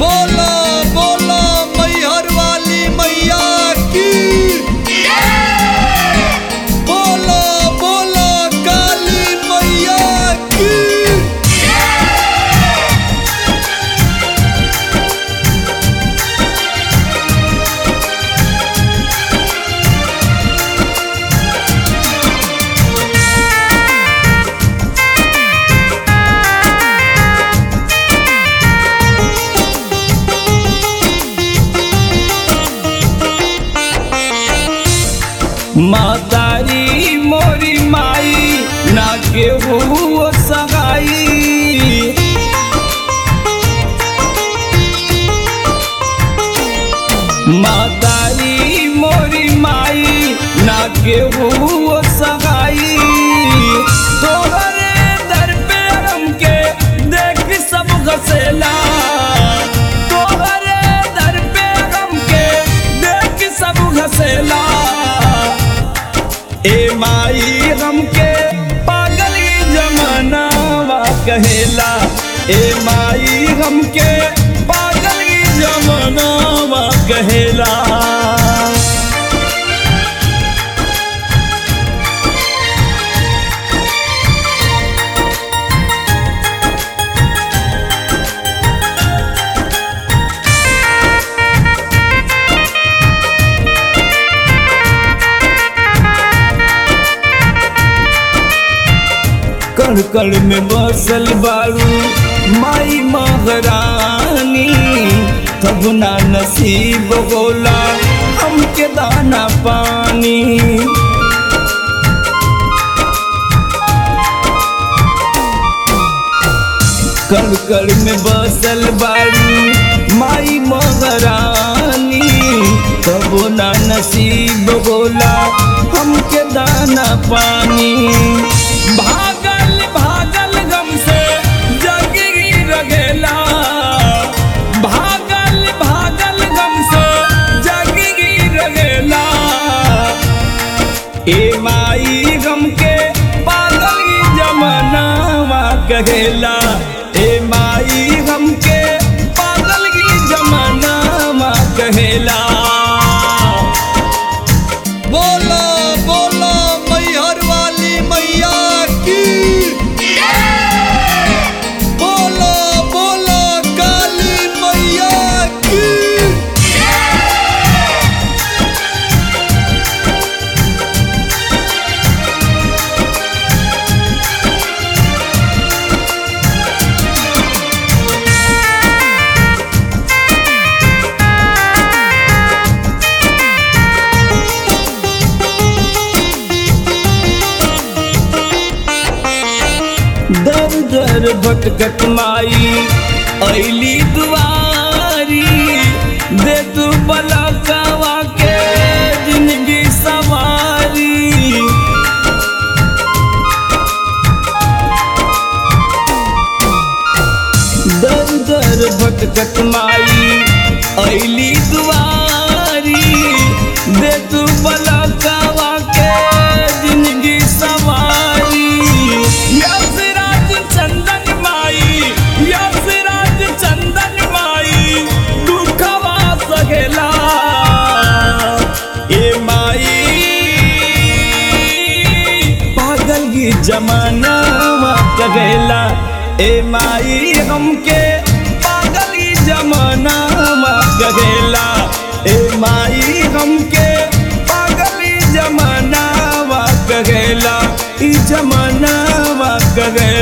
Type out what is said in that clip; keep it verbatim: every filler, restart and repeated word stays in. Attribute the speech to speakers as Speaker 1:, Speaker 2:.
Speaker 1: बोला बोला मैहर वाली मैया की। बोला बोला काली मैया की।
Speaker 2: मातारी मोरी माई ना केहू सगाई। मातारी मोरी माई ना केहू सगाई। तोहरे दर पे हमके देख सब घसेला। तोहरे दर पे हमके देख सब घसेला। ए माई हमके पागल जमानावा कहेला। ए माई हमके पागल जमानावा कहेला। कण कण में बसल बारू माई महारानी। तब ना नसीब होला हमके दाना पानी। कण कण में बसल बारू माई महारानी। तब ना नसीब होला हमके दाना पानी। भागल भागल गम से जगी रगेला। भागल भागल गम से जगी रगेला। ए माई गम के पागल जमानावा कहेला। ए माई गम के पागल जमानावा कहेला।
Speaker 1: बोला बोला मैहर वाली मैया की। बोला बोला काली मैया की।
Speaker 2: दर दर भटकत माई ऐली दुआरी। दे तू बलकवा के जिंदगी सवारी। दर दर भटकत माई ऐली दुआरी। दे तू बलकवा के जिंदगी सवारी। यशराज चंदन माई यशराज चंदन माई दुखवा सहेला। ए माई पागल की जमानावा कहेला। ए माई हमके पागल की जमानावा कहेला। ए माई हमके पागल जमानावा कहेला। ई जमानावा कहेला।